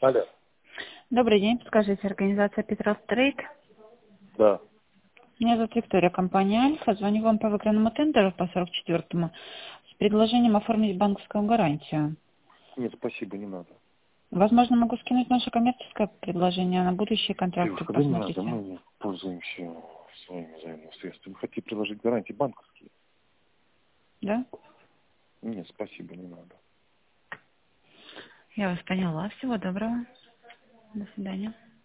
Алло. Добрый день, подскажите, организация Петров Трейд. Да. Меня зовут Виктория, компания Альфа. Звоню вам по выигранному тендеру по 44-му с предложением оформить банковскую гарантию. Нет, спасибо, не надо. Возможно, могу скинуть наше коммерческое предложение на будущие контракты. Девушка, да не Посмотрите. надо, мы не пользуемся своими заемными средствами. Вы хотите приложить гарантии банковские? Да? Нет, спасибо, не надо. Я вас поняла. Всего доброго. До свидания.